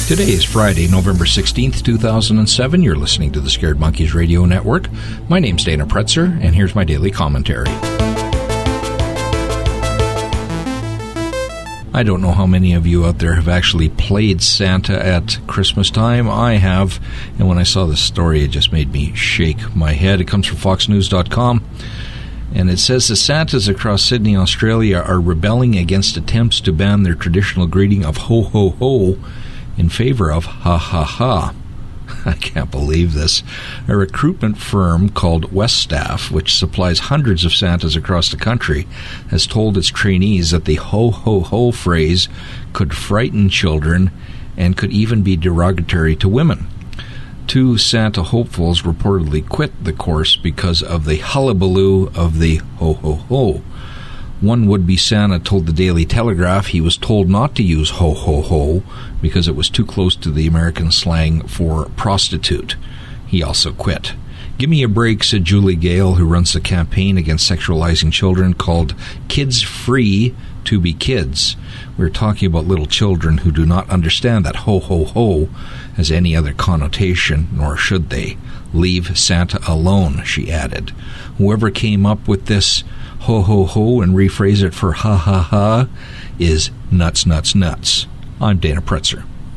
Today is Friday, November 16th, 2007. You're listening to the Scared Monkeys Radio Network. My name's Dana Pretzer, and here's my daily commentary. I don't know how many of you out there have actually played Santa at Christmas time. I have, and when I saw this story, it just made me shake my head. It comes from foxnews.com, and it says the Santas across Sydney, Australia are rebelling against attempts to ban their traditional greeting of ho ho ho in favor of ha ha ha. I can't believe this. A recruitment firm called Weststaff, which supplies hundreds of Santas across the country, has told its trainees that the ho ho ho phrase could frighten children and could even be derogatory to women. 2 Santa hopefuls reportedly quit the course because of the hullabaloo of the ho ho ho. One would-be Santa told the Daily Telegraph he was told not to use ho ho ho because it was too close to the American slang for prostitute. He also quit. "Give me a break," said Julie Gale, who runs the campaign against sexualizing children called Kids Free to Be Kids. We're talking about little children who do not understand that ho ho ho has any other connotation, nor should they. "Leave Santa alone," she added. Whoever came up with this ho ho ho and rephrase it for ha ha ha is nuts, nuts, nuts. I'm Dana Pretzer.